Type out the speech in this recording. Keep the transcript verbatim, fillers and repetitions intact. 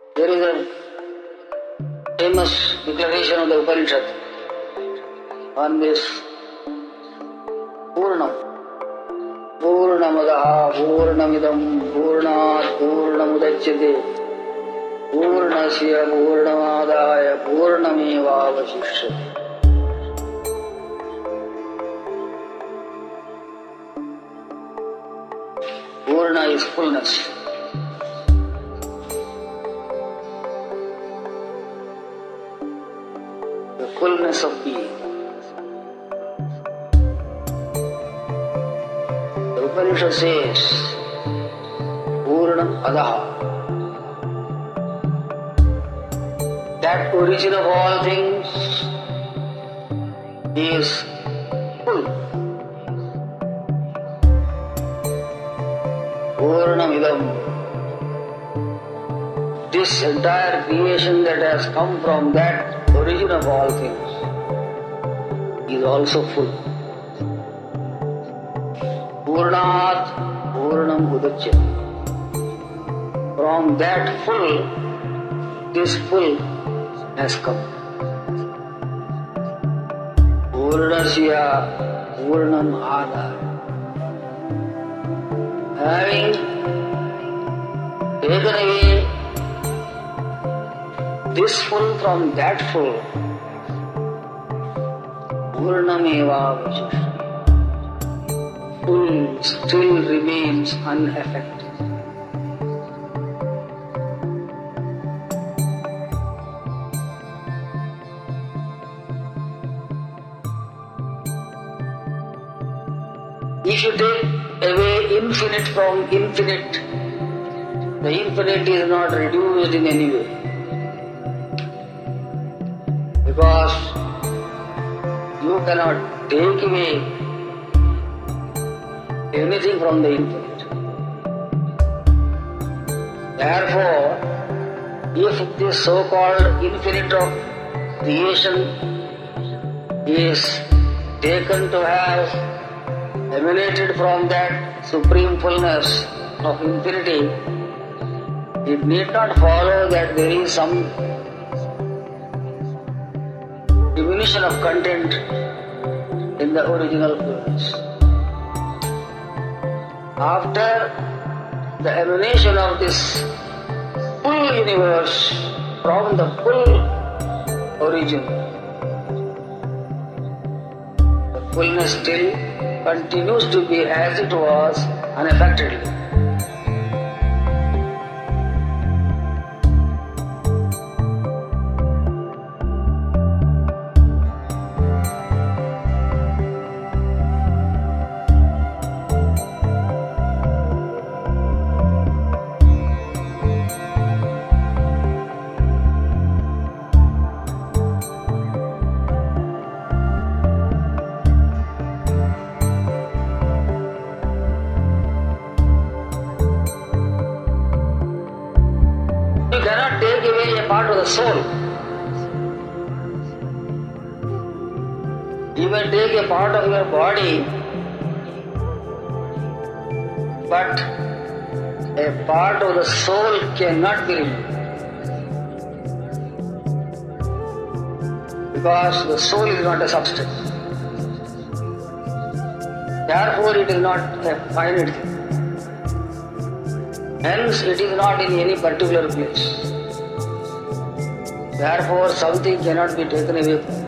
There is a famous declaration of the Upanishad on this Purnam. Purnamadaha Purnamidam Purnat Purnamudachyate Purnasya Purnamadaya Purnamevavashishyate. Purna is fullness. The fullness of being. The Upanishad says, Purnam Adaha. That origin of all things is full. Purnamidam. This entire creation that has come from that origin of all things is also full. Purnat Purnam Udachyate. From that full, this full has come. Purnasya Purnam Adaya. Having taken away this full from that full, Purnamevavashishyate. Full still remains unaffected. If you take away infinite from infinite, the infinite is not reduced in any way. Because you cannot take away anything from the infinite. Therefore, if this so-called infinite of creation is taken to have emanated from that supreme fullness of infinity, it need not follow that there is some diminution of content in the original fullness. After the emanation of this full universe from the full origin, the fullness still continues to be as it was unaffectedly. You cannot take away a part of the soul. You may take a part of your body, but a part of the soul cannot be removed. Because the soul is not a substance. Therefore, it is not a finite thing. Hence, it is not in any particular place. Therefore, something cannot be taken away from